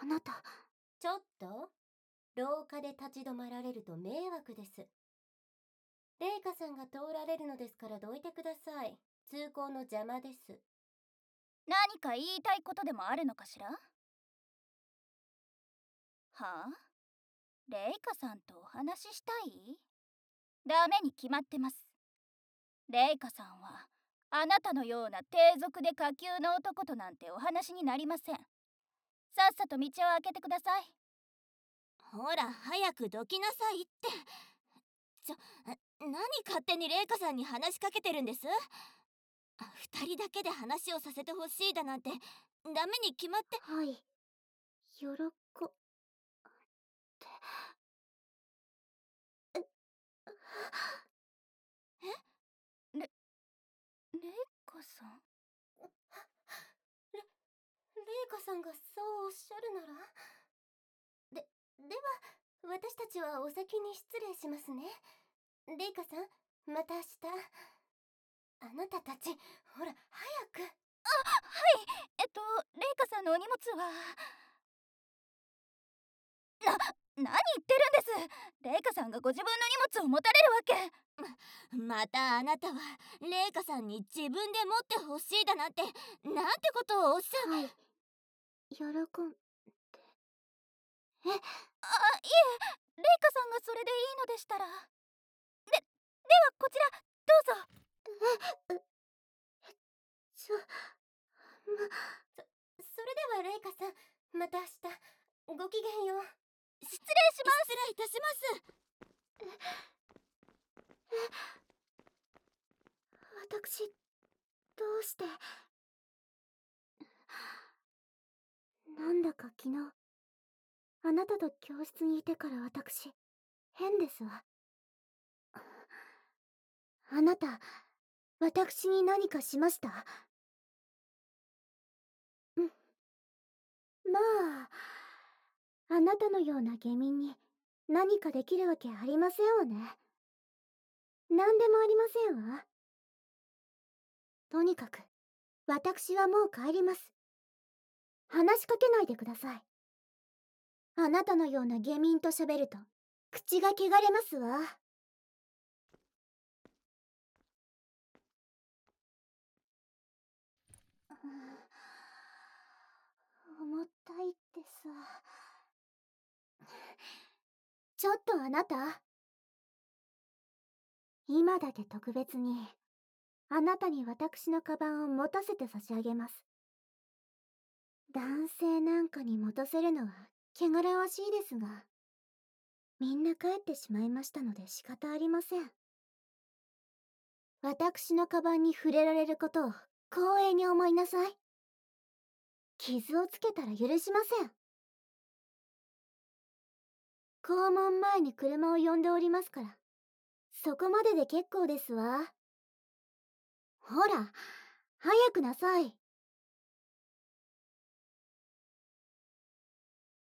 あなた。 ちょっと廊下で立ち止まられると迷惑です。レイカさんが通られるのですからどいてください。通行の邪魔です。 何か言いたいことでもあるのかしら？はあ？レイカさんとお話ししたい？ダメに決まってます。レイカさんはあなたのような低俗で下級の男となんてお話になりません。さっさと道を開けてください。 ほら早くどきなさいって。何勝手にレイカさんに話しかけてるんです？二人だけで話をさせてほしいだなんてダメに決まって。はい、喜ってレイカさん？ レイカさんがそうおっしゃるなら。では私たちはお先に失礼しますね。レイカさん、また明日。あなたたち、ほら早く。 はい、レイカさんのお荷物は。何言ってるんです。レイカさんがご自分の荷物を持たれるわけ。 またあなたはレイカさんに自分で持ってほしいだなんて、なんてことをおっしゃ。はい、喜んで。 いえ、レイカさんがそれでいいのでしたら。ではこちらどうぞ。 それではレイカさん、また明日。ごきげんよう。 失礼します。 失礼いたします。私、どうして。なんだか昨日、あなたと教室にいてから私、変ですわ。あなた、私に何かしました？まあ、あなたのような下民に何かできるわけありませんわね。何でもありませんわ。とにかく、私はもう帰ります。話しかけないでください。あなたのような下民と喋ると、口が汚れますわ。重たいってさ。ちょっとあなた。今だけ特別に、あなたに私のカバンを持たせて差し上げます。男性なんかに持たせるのは汚らわしいですが、みんな帰ってしまいましたので仕方ありません。私のカバンに触れられることを光栄に思いなさい。傷をつけたら許しません。校門前に車を呼んでおりますから、そこまでで結構ですわ。ほら、早くなさい。